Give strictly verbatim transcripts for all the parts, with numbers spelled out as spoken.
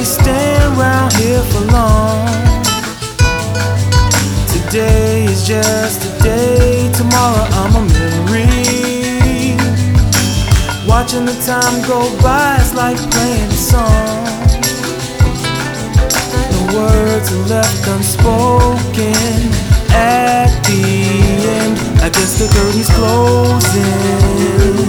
staying around here for long. Today is just a day, tomorrow I'm a memory. Watching the time go by is like playing a song. The words are left unspoken at the end. I guess the curtain's closing.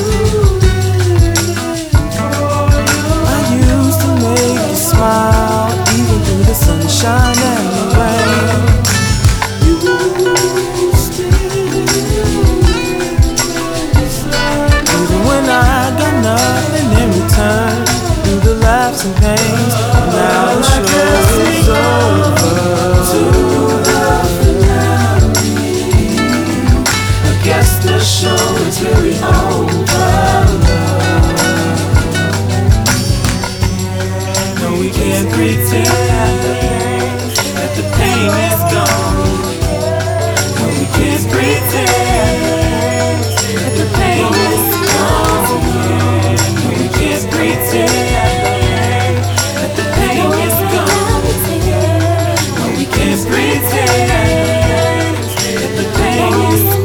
I used to make you smile, even through the sunshine and the rain. Even when I got nothing in return, through the laughs and pains, now the show is over. Guess the show is really over. No, we can't pretend that the pain is gone. No, we can't pretend that the pain is gone. No, we can't pretend that the pain is gone. No, we can't pretend that the pain is gone.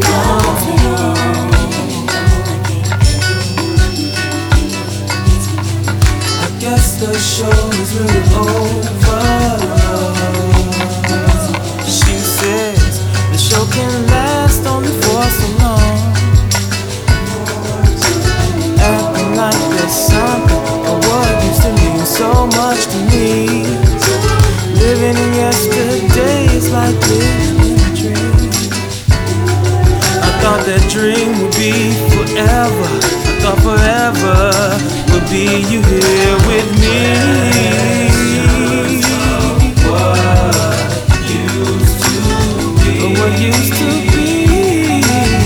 Guess the show is really over. She says the show can last only for so long. Acting like there's something or what used to mean so much to me. Living in yesterday is like living in a dream. I thought that dream would be forever. I thought forever would be you here with me. What used to be, What used to be.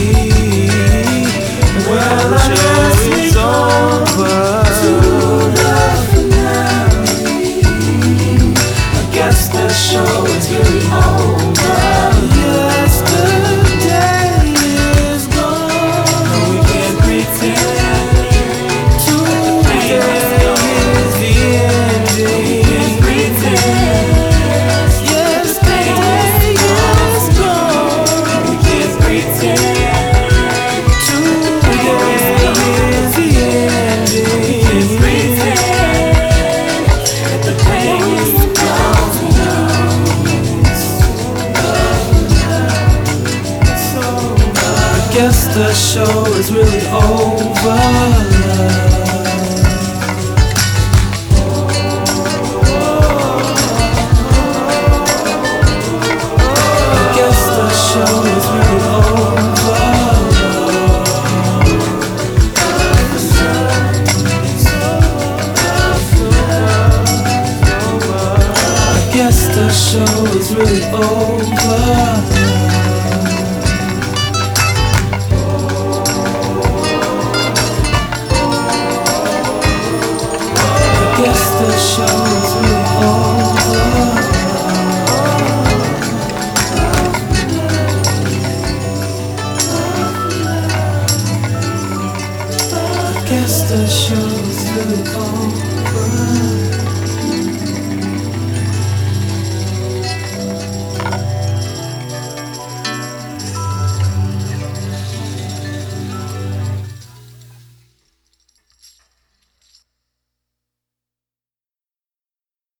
Well, the show is over. I guess the show is really over. Yesterday is gone. No, we can't pretend. Today is the ending. Yesterday is gone. We can't pretend. Today is the ending. Can't pretend that the pain is gone. I guess the show is really over. I guess the show is really over. I guess the show is really over. Guess the show is really over. Guess the show